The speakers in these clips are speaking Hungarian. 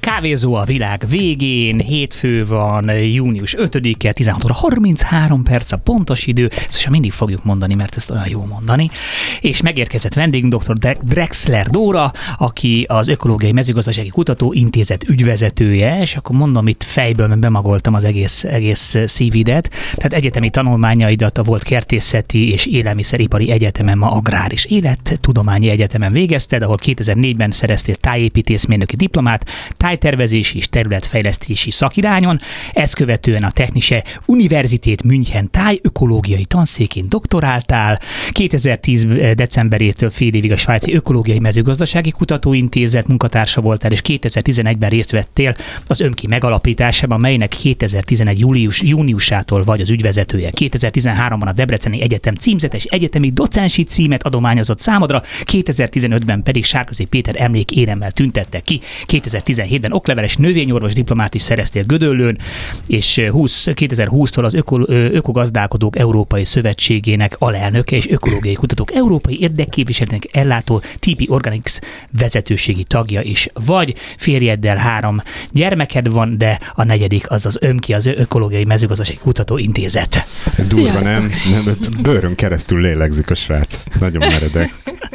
Kávézó a világ végén, hétfő van, június 5-e, 16 óra 33 perc a pontos idő, szóval mindig fogjuk mondani, mert ezt olyan jó mondani. És megérkezett vendégünk dr. Drexler Dóra, aki az Ökológiai Mezőgazdasági Kutatóintézet ügyvezetője, és akkor mondom, itt fejből, mert bemagoltam az egész szívidet. Tehát egyetemi tanulmányaidat a volt Kertészeti és Élelmiszeripari Egyetemen, ma Agrár és Élettudományi Egyetemen végezted, ahol 2004-ben szereztél tájépítészmérnöki diplomát, tájtervezési és területfejlesztési szakirányon, ezt követően a Technische Universität München tájökológiai tanszékén doktoráltál, 2010 decemberétől fél évig a Svájci Ökológiai Mezőgazdasági Kutatóintézet munkatársa voltál, és 2011-ben részt vettél az ÖMKI megalapításában, melynek 2011 júniusától vagy az ügyvezetője. 2013-ban a Debreceni Egyetem címzetes egyetemi docensi címet adományozott számodra, 2015-ben pedig Sárközi Péter emlékéremmel tüntettek ki, 2017-ben okleveles növényorvos diplomát is szereztél Gödöllőn, és 2020-tól az Ökogazdálkodók Európai Szövetségének alelnöke és ökológiai kutatók európai érdekképviseletének ellátó TP Organics vezetőségi tagja is vagy. Férjeddel 3 gyermeked van, de a negyedik az az ÖMKI, az Ökológiai Mezőgazdasági Kutatóintézet. Durva, nem? Bőrön keresztül lélegzik a srác. Nagyon meredek.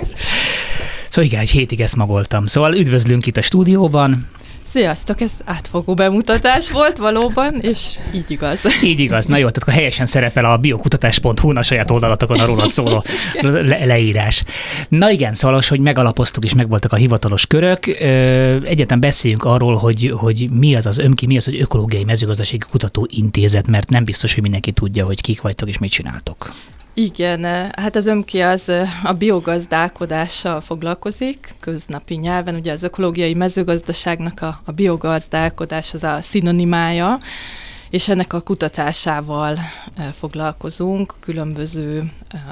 Szóval igen, egy hétig ezt magoltam. Szóval üdvözlünk itt a stúdióban. Sziasztok, ez átfogó bemutatás volt valóban, és így igaz. Így igaz, na jó, tehát akkor helyesen szerepel a biokutatás.hu-n a saját oldalatokon a rólad szóló leírás. Na igen, szóval, hogy megalapoztuk és megvoltak a hivatalos körök. Egyáltalán beszéljünk arról, hogy mi az az ÖMKI, mi az az Ökológiai Mezőgazdasági Kutatóintézet, mert nem biztos, hogy mindenki tudja, hogy kik vagytok és mit csináltok. Igen, hát az ÖMKI az a biogazdálkodással foglalkozik, köznapi nyelven. Ugye az ökológiai mezőgazdaságnak a biogazdálkodás az a szinonimája, és ennek a kutatásával foglalkozunk különböző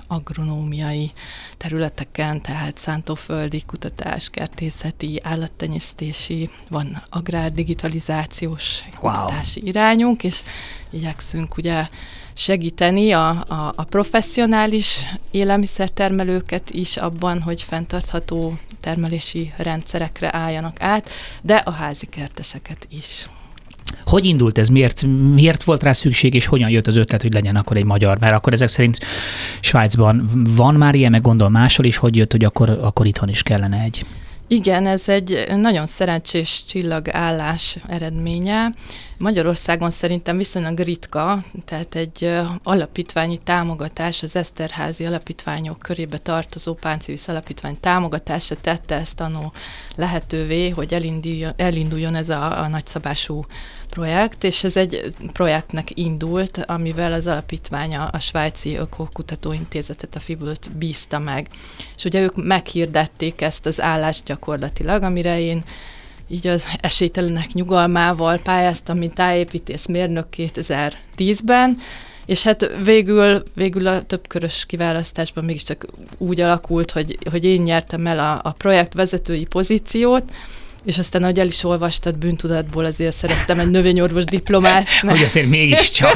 agronómiai területeken, tehát szántóföldi kutatás, kertészeti, állattenyésztési, van agrárdigitalizációs kutatási irányunk, és igyekszünk ugye segíteni a professzionális élelmiszertermelőket is abban, hogy fenntartható termelési rendszerekre álljanak át, de a házi kerteseket is. Hogy indult ez? Miért volt rá szükség, és hogyan jött az ötlet, hogy legyen akkor egy magyar? Mert akkor ezek szerint Svájcban van már ilyen, meg gondol máshol is, hogy jött, hogy akkor itthon is kellene egy? Igen, ez egy nagyon szerencsés csillagállás eredménye. Magyarországon szerintem viszonylag ritka, tehát egy alapítványi támogatás, az Eszterházy alapítványok körébe tartozó Páncivisz alapítvány támogatása tette ezt annó lehetővé, hogy elinduljon ez a nagyszabású projekt, és ez egy projektnek indult, amivel az alapítvány a Svájci Ökokutatóintézetet, a FIBÖ-t bízta meg. És ugye ők meghirdették ezt az állást gyakorlatilag, amire én így az esélytelenek nyugalmával pályáztam, mint tájépítészmérnök 2010-ben, és hát végül a többkörös kiválasztásban mégiscsak úgy alakult, hogy én nyertem el a projekt vezetői pozíciót, és aztán, ahogy el is olvastad, bűntudatból azért szereztem egy növényorvos diplomát. Hogy azért mégiscsak.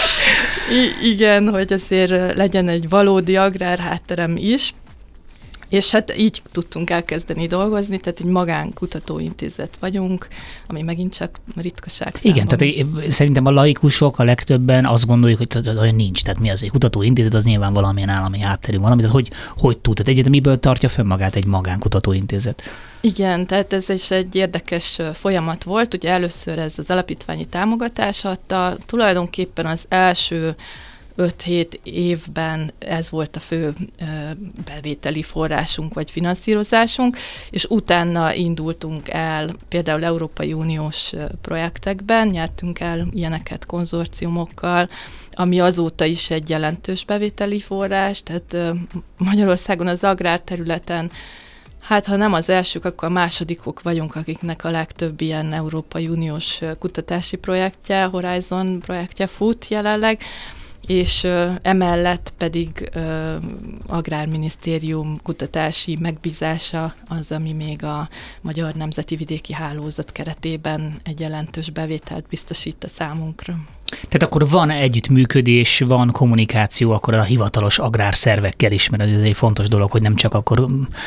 Igen, hogy azért legyen egy valódi agrár hátterem is. És hát így tudtunk elkezdeni dolgozni, tehát egy magánkutatóintézet vagyunk, ami megint csak ritkaság számomra. Igen, tehát szerintem a laikusok a legtöbben azt gondoljuk, hogy olyan nincs. Tehát mi az egy kutatóintézet, az nyilván valamilyen állami hátterű valami. Tehát hogy tud? Tehát egyébként miből tartja fönn magát egy magánkutatóintézet? Igen, tehát ez is egy érdekes folyamat volt. Ugye először ez az alapítványi támogatás adta, tulajdonképpen az első 5-7 évben ez volt a fő bevételi forrásunk vagy finanszírozásunk, és utána indultunk el például Európai Uniós projektekben, nyertünk el ilyeneket konzorciumokkal, ami azóta is egy jelentős bevételi forrás, tehát Magyarországon az agrárterületen, hát ha nem az elsők, akkor a másodikok vagyunk, akiknek a legtöbb ilyen Európai Uniós kutatási projektje, Horizon projektje fut jelenleg, és emellett pedig Agrárminisztérium kutatási megbízása az, ami még a Magyar Nemzeti Vidéki Hálózat keretében egy jelentős bevételt biztosít a számunkra. Tehát akkor van együttműködés, van kommunikáció akkor a hivatalos agrárszervekkel is, mert ez egy fontos dolog, hogy nem csak akkor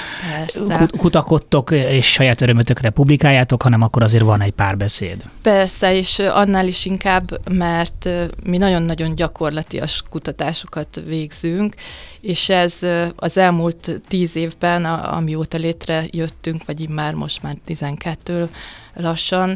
kutakodtok és saját örömötökre publikáljátok, hanem akkor azért van egy párbeszéd. Persze, és annál is inkább, mert mi nagyon-nagyon gyakorlatias kutatásokat végzünk, és ez az elmúlt 10 évben, amióta létrejöttünk, vagy most már 12 lassan,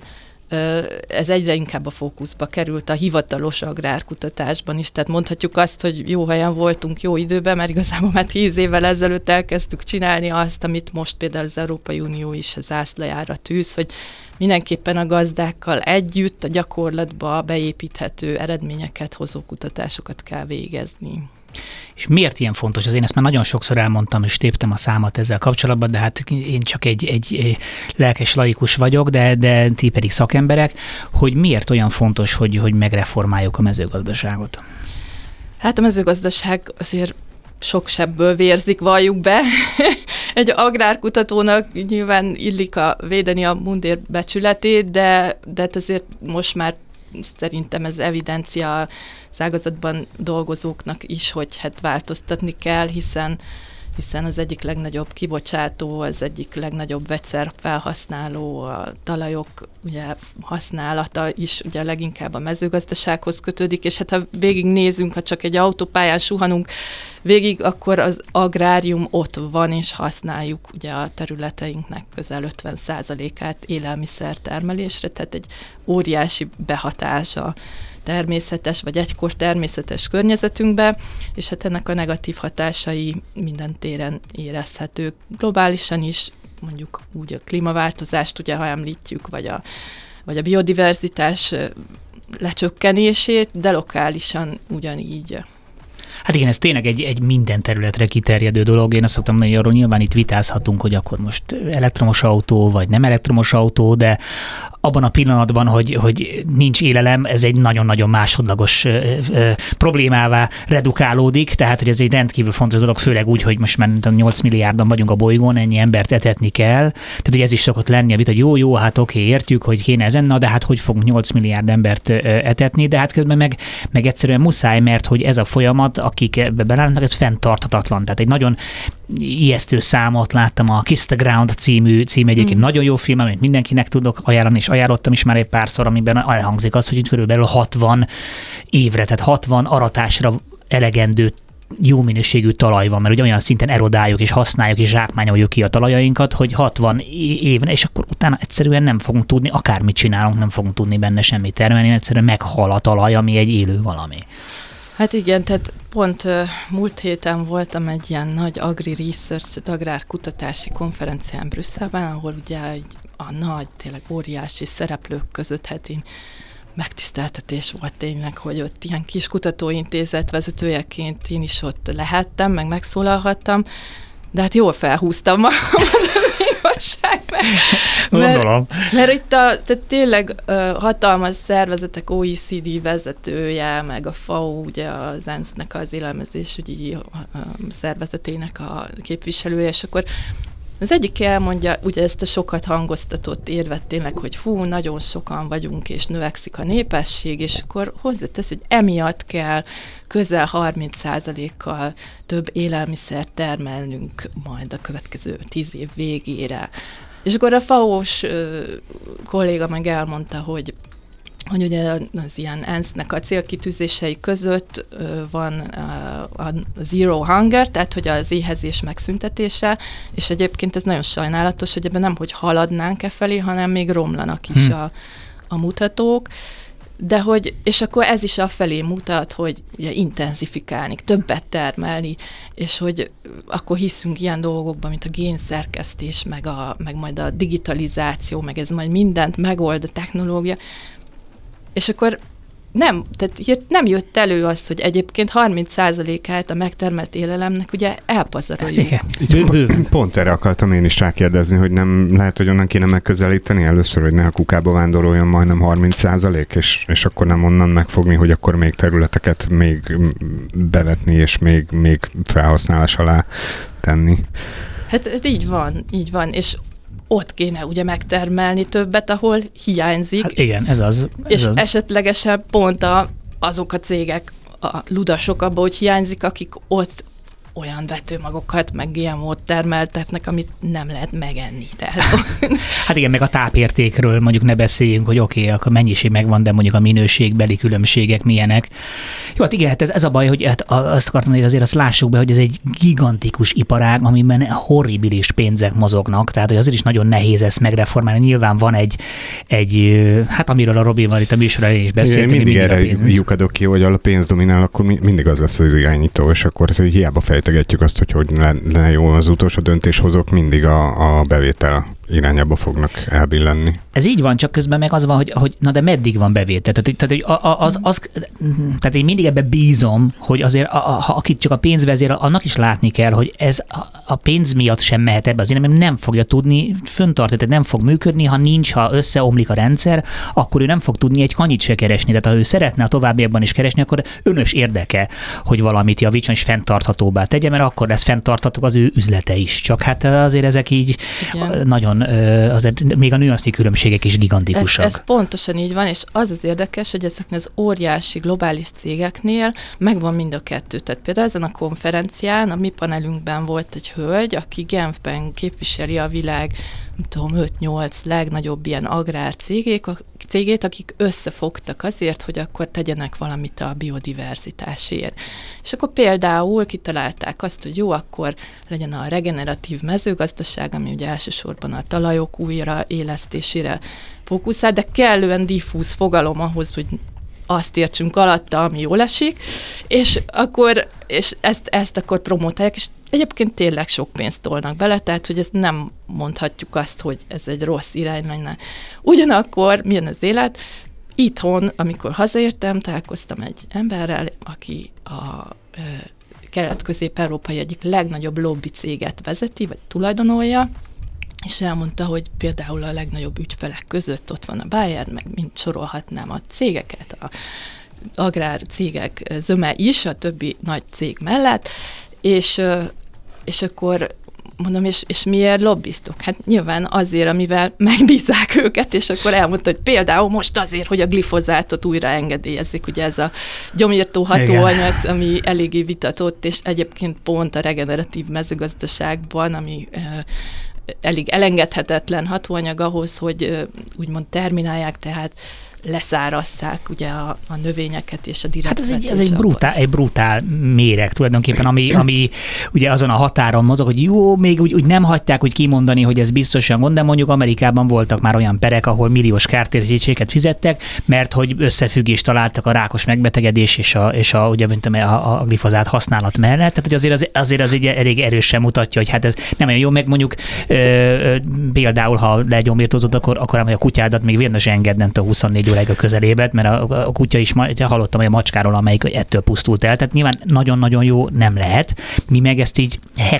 ez egyre inkább a fókuszba került a hivatalos agrárkutatásban is. Tehát mondhatjuk azt, hogy jó helyen voltunk jó időben, mert igazából már 10 évvel ezelőtt elkezdtük csinálni azt, amit most például az Európai Unió is az zászlajára tűz, hogy mindenképpen a gazdákkal együtt a gyakorlatba beépíthető eredményeket hozó kutatásokat kell végezni. És miért ilyen fontos? Én ezt már nagyon sokszor elmondtam, és téptem a számat ezzel kapcsolatban, de hát én csak egy lelkes laikus vagyok, de ti pedig szakemberek, hogy miért olyan fontos, hogy megreformáljuk a mezőgazdaságot? Hát a mezőgazdaság azért sok sebből vérzik, valljuk be. Egy agrárkutatónak nyilván illik védeni a mundér becsületét, de azért most már szerintem ez evidencia az ágazatban dolgozóknak is, hogy hát változtatni kell, hiszen az egyik legnagyobb kibocsátó, az egyik legnagyobb vegyszer felhasználó, a talajok ugye, használata is ugye leginkább a mezőgazdasághoz kötődik, és hát ha végignézünk, ha csak egy autópályán suhanunk végig, akkor az agrárium ott van, és használjuk ugye a területeinknek közel 50%-át élelmiszertermelésre, tehát egy óriási behatása természetes, vagy egykor természetes környezetünkbe, és hát ennek a negatív hatásai minden téren érezhetők. Globálisan is, mondjuk úgy a klímaváltozást, ugye, ha említjük, vagy a biodiverzitás lecsökkenését, de lokálisan ugyanígy. Hát igen, ez tényleg egy minden területre kiterjedő dolog. Én azt szoktam mondani, hogy arról nyilván itt vitázhatunk, hogy akkor most elektromos autó, vagy nem elektromos autó, de abban a pillanatban, hogy nincs élelem, ez egy nagyon-nagyon másodlagos problémává redukálódik, tehát hogy ez egy rendkívül fontos dolog, főleg úgy, hogy most már 8 milliárdan vagyunk a bolygón, ennyi embert etetni kell. Tehát hogy ez is szokott lenni a vita, hogy jó, hát oké, értjük, hogy kéne ezen, de hát hogy fogunk 8 milliárd embert etetni, de hát közben meg egyszerűen muszáj, mert hogy ez a folyamat, akik ebbe belállnak, ez fenntarthatatlan. Tehát egy nagyon ijesztő számot láttam, a Kiss the Ground című egyébként nagyon jó film, amit mindenkinek tudok ajánlani, és ajánlottam is már egy párszor, amiben elhangzik az, hogy körülbelül 60 évre, tehát 60 aratásra elegendő jó minőségű talaj van, mert ugye olyan szinten erodáljuk és használjuk és zsákmányoljuk ki a talajainkat, hogy 60 éven, és akkor utána egyszerűen nem fogunk tudni, akármit csinálunk, nem fogunk tudni benne semmit termelni, egyszerűen meghal a talaj, ami egy élő valami. Hát igen, tehát pont múlt héten voltam egy ilyen nagy agri-research, agrárkutatási konferencián Brüsszelben, ahol ugye a nagy, tényleg óriási szereplők között hát én megtiszteltetés volt tényleg, hogy ott ilyen kis kutatóintézet vezetőjeként én is ott lehettem, meg megszólalhattam, de hát jól felhúztam magam az igazság, mert itt tehát tényleg hatalmas szervezetek, OECD vezetője, meg a FAO, ugye az ENSZ-nek az élelmezésügyi szervezetének a képviselője, és akkor az egyik elmondja ugye ezt a sokat hangoztatott érvet tényleg, hogy nagyon sokan vagyunk, és növekszik a népesség, és akkor hozzátesz, hogy emiatt kell közel 30%-kal több élelmiszer termelnünk majd a következő 10 év végére. És akkor a FAO-s kolléga meg elmondta, hogy ugye az ilyen ENSZ-nek a célkitűzései között van a zero hunger, tehát hogy az éhezés megszüntetése, és egyébként ez nagyon sajnálatos, hogy ebben nem, hogy haladnánk felé, hanem még romlanak is a mutatók, de hogy, és akkor ez is afelé mutat, hogy ugye intenzifikálni, többet termelni, és hogy akkor hiszünk ilyen dolgokban, mint a génszerkesztés, meg majd a digitalizáció, meg ez majd mindent megold a technológia. És akkor nem jött elő az, hogy egyébként 30%-át a megtermelt élelemnek ugye elpazaroljuk. Pont erre akartam én is rákérdezni, hogy nem lehet, hogy onnan kéne megközelíteni először, hogy ne a kukába vándoroljon majdnem 30%, és akkor nem onnan megfogni, hogy akkor még területeket még bevetni, és még felhasználás alá tenni. Hát így van, és ott kéne ugye megtermelni többet, ahol hiányzik. Hát igen, ez az. És esetlegesen pont azok a cégek, a ludasok abban, hogy hiányzik, akik ott olyan vetőmagokat, meg GMO-t termeltetnek, amit nem lehet megenni. Tehát... Hát igen, meg a tápértékről mondjuk ne beszéljünk, hogy oké, akkor mennyiség megvan, de mondjuk a minőségbeli különbségek milyenek. Jó, hát igen, hát ez a baj, hogy hát azt akartam, hogy azért azt lássuk be, hogy ez egy gigantikus iparág, amiben horribilis pénzek mozognak, tehát hogy azért is nagyon nehéz ezt megreformálni. Nyilván van egy hát amiről a Robival itt a műsorra is beszéltünk. Igen, mindig erre lyukadok ki, hogy a pénz dominál, akkor mindig az lesz az irányító, és akkor hogy hiába fejtegetjük azt, hogy lenne jó az utolsó döntéshozók, mindig a bevétel irányába fognak elbillenni. Ez így van, csak közben meg az van, hogy na de meddig van bevétel? Tehát én mindig ebbe bízom, hogy azért, ha akit csak a pénz vezér, annak is látni kell, hogy ez a pénz miatt sem mehet ebbe az irányba, nem fogja tudni föntartani, tehát nem fog működni, ha összeomlik a rendszer, akkor ő nem fog tudni egy kanyit se keresni. Tehát ha ő szeretne a továbbiakban is keresni, akkor önös érdeke, hogy valamit javítson és fenntarthatóbbá tegye, mert akkor lesz fenntartható az ő üzlete is. Csak hát azért ezek így nagyon azért még a nüansznyi különbségek is gigantikusak. Ez pontosan így van, és az érdekes, hogy ezeknél az óriási globális cégeknél megvan mind a kettő. Tehát például ezen a konferencián a mi panelünkben volt egy hölgy, aki Genfben képviseli a világ 5-8 legnagyobb ilyen agrárcégét, akik összefogtak azért, hogy akkor tegyenek valamit a biodiverzitásért. És akkor például kitalálták azt, hogy jó, akkor legyen a regeneratív mezőgazdaság, ami ugye elsősorban a talajok újraélesztésére fókuszál, de kellően diffúz fogalom ahhoz, hogy azt értsünk alatta, ami jól esik, és ezt akkor promotálják, és egyébként tényleg sok pénzt tolnak bele, tehát hogy ezt nem mondhatjuk azt, hogy ez egy rossz irány menne. Ugyanakkor milyen az élet? Itthon, amikor hazaértem, találkoztam egy emberrel, aki a kelet-közép-európai egyik legnagyobb lobby céget vezeti, vagy tulajdonolja, és elmondta, hogy például a legnagyobb ügyfelek között ott van a Bayer, meg mind sorolhatnám a cégeket, a agrárcégek zöme is, a többi nagy cég mellett, és akkor mondom, és miért lobbiztok? Hát nyilván azért, amivel megbízzák őket, és akkor elmondta, hogy például most azért, hogy a glifozátot újra engedélyezik, ugye ez a gyomírtó hatóanyag, ami eléggé vitatott, és egyébként pont a regeneratív mezőgazdaságban, ami elég elengedhetetlen hatóanyag ahhoz, hogy úgymond terminálják, tehát leszárasszák ugye a növényeket és a direkt. Hát ez egy brutál méreg tulajdonképpen, ami ugye azon a határon mozog, hogy jó, még úgy nem hagyták úgy kimondani, hogy ez biztosan gond, de mondjuk Amerikában voltak már olyan perek, ahol milliós kártérítéseket fizettek, mert hogy összefüggést találtak a rákos megbetegedés és a glifozát használat mellett. Tehát hogy azért az egy elég erősen mutatja, hogy hát ez nem olyan jó, meg mondjuk például, ha legyomírtózott, akkor a kutyádat még érdemes engedni a 24 a közelébet, mert a kutya is, hallottam, hogy a macskáról, amelyik ettől pusztult el. Tehát nyilván nagyon-nagyon jó nem lehet. Mi meg ezt így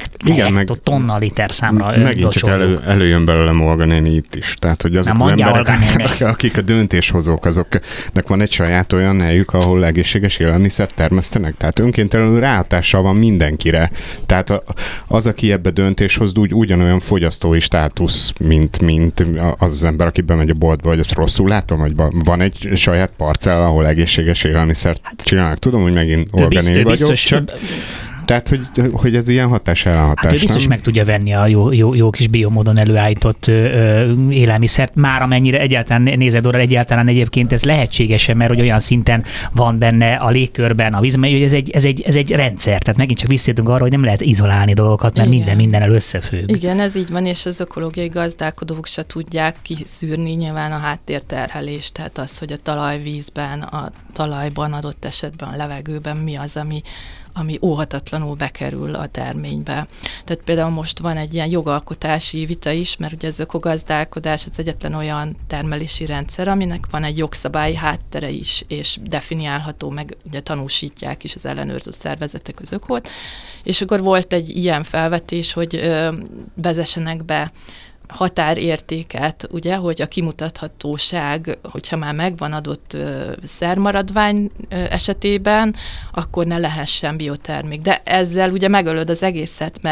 tonna liter számra megint csak előjön belőle Olga néni itt is. Tehát, hogy azok az emberek, akik a döntéshozók, azoknak van egy saját olyan helyük, ahol egészséges élelmiszert termesztenek. Tehát önkéntelenül ráhatással van mindenkire. Tehát az, aki ebbe döntéshoz ugyanolyan fogyasztói státusz, mint az ember, aki bemegy a boltba, vagy ezt rosszul látom, vagy van egy saját parcella, ahol egészséges élelmiszert csinálnak. Tudom, hogy megint Olga néni vagyok, csak... Tehát, hogy ez ilyen hatás-ellenhatás, hát ő biztos nem? Meg tudja venni a jó kis biomódon előállított élelmiszert, már amennyire egyáltalán egyébként ez lehetséges, mert hogy olyan szinten van benne a légkörben, a vízben, hogy ez egy rendszer. Tehát megint csak visszatérünk arra, hogy nem lehet izolálni dolgokat, mert mindennel összefügg. Igen, ez így van, és az ökológiai gazdálkodók se tudják kiszűrni nyilván a háttérterhelést, tehát az, hogy a talajvízben, a talajban, adott esetben a levegőben mi az, ami óhatatlanul bekerül a terménybe. Tehát például most van egy ilyen jogalkotási vita is, mert ugye az ökogazdálkodás az egyetlen olyan termelési rendszer, aminek van egy jogszabályi háttere is, és definiálható, meg ugye tanúsítják is az ellenőrző szervezetek az ökót. És akkor volt egy ilyen felvetés, hogy vezessenek be határértéket, ugye, hogy a kimutathatóság, hogyha már megvan adott szermaradvány esetében, akkor ne lehessen biotermék. De ezzel ugye megölöd az egészet, mert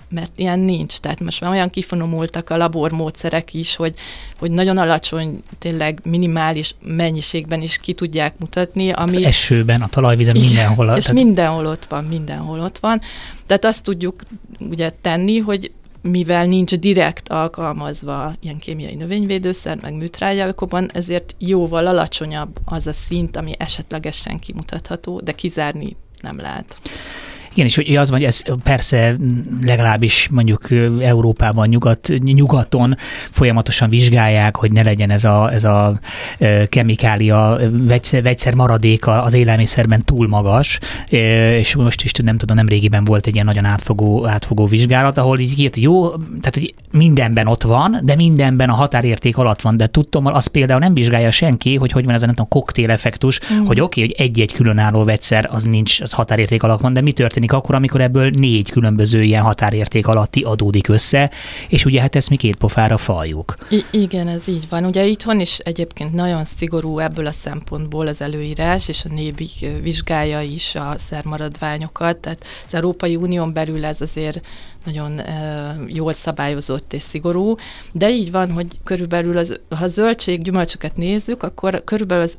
mert ilyen nincs. Tehát most már olyan kifinomultak a labormódszerek is, hogy nagyon alacsony, tényleg minimális mennyiségben is ki tudják mutatni. Ami, az esőben, a talajvízen, mindenhol. És mindenhol ott van. Tehát azt tudjuk ugye tenni, hogy mivel nincs direkt alkalmazva ilyen kémiai növényvédőszer, meg műtrágyaokban, ezért jóval alacsonyabb az a szint, ami esetlegesen kimutatható, de kizárni nem lehet. Igen, és hogy az van, hogy ez persze legalábbis mondjuk Európában, nyugaton folyamatosan vizsgálják, hogy ne legyen ez a kemikália, vegyszer maradéka az élelmiszerben túl magas, és most is nem tudom, nemrégiben volt egy ilyen nagyon átfogó vizsgálat, ahol így kijött, jó, tehát hogy mindenben ott van, de mindenben a határérték alatt van, de tudtommal azt például nem vizsgálja senki, hogy van ez a koktéleffektus, hogy oké, hogy egy-egy különálló vegyszer az nincs, az határérték alatt van, de mi történik akkor, amikor ebből 4 különböző ilyen határérték alatti adódik össze, és ugye hát ezt mi két pofára faljuk. Igen, ez így van. Ugye itthon is egyébként nagyon szigorú ebből a szempontból az előírás, és a NÉBIK vizsgálja is a szermaradványokat, tehát az Európai Unión belül ez azért nagyon jól szabályozott és szigorú, de így van, hogy körülbelül ha zöldség, gyümölcsöket nézzük, akkor körülbelül az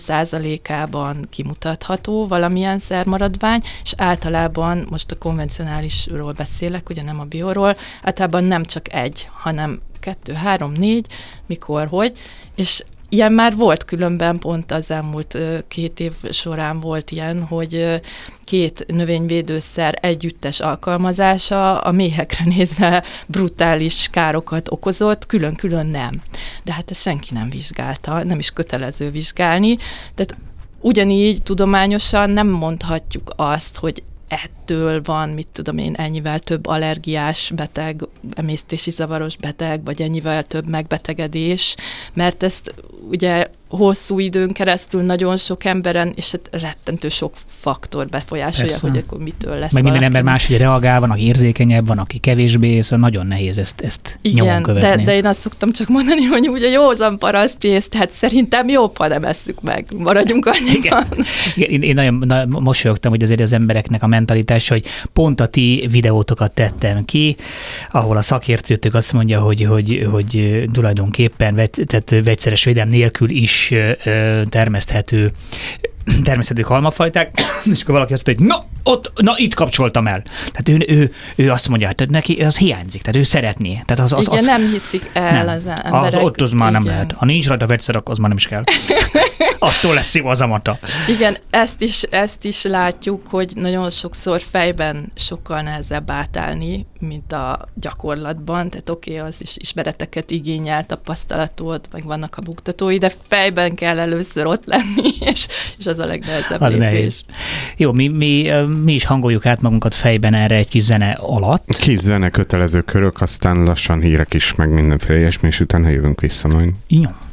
50%-ában kimutatható valamilyen szermaradvány, és általában, most a konvencionálisról beszélek, ugye nem a bioról, általában nem csak egy, hanem 2, 3, 4, mikor, hogy, és ilyen már volt különben, pont az elmúlt 2 év során volt ilyen, hogy 2 növényvédőszer együttes alkalmazása a méhekre nézve brutális károkat okozott, külön-külön nem. De hát ezt senki nem vizsgálta, nem is kötelező vizsgálni. Tehát ugyanígy tudományosan nem mondhatjuk azt, hogy ettől van, mit tudom én, ennyivel több allergiás beteg, emésztési zavaros beteg, vagy ennyivel több megbetegedés, mert ezt ugye hosszú időn keresztül nagyon sok emberen, és hát rettentő sok faktor befolyásolja, persze, hogy akkor mitől lesz. Meg minden ember máshogy reagál, van, aki érzékenyebb, van, aki kevésbé, szóval nagyon nehéz ezt nyomon követni. De én azt szoktam csak mondani, hogy úgy a józan parasztészt, tehát szerintem jobb, ha nem esszük meg, maradjunk annyiban. Igen, én nagyon mosolyogtam, hogy azért az embereknek a mentalitás, hogy pont a ti videótokat tettem ki, ahol a szakértőtök azt mondja, hogy tulajdonképpen tehát vegyszeres védelem nélkül is termeszthető almafajták, és akkor valaki azt mondja, hogy itt kapcsoltam el. Tehát ő azt mondja, hogy neki az hiányzik, tehát ő szeretné. Tehát igen, nem hiszik el nem. Az emberek. Ott az már nem lehet. Ha nincs rajta vegyszer, akkor az már nem is kell. Attól lesz szív az amata. Igen, ezt is látjuk, hogy nagyon sokszor fejben sokkal nehezebb átállni, mint a gyakorlatban. Tehát oké, az is ismereteket igényel, tapasztalatot, meg vannak a buktatói, de fejben kell először ott lenni, és az a legnehezebb lépés. Nehéz. Jó, mi is hangoljuk át magunkat fejben erre egy kis zene alatt. Kis zene, kötelező körök, aztán lassan hírek is, meg mindenféle ilyesmi, és utána jövünk vissza majd. Jó.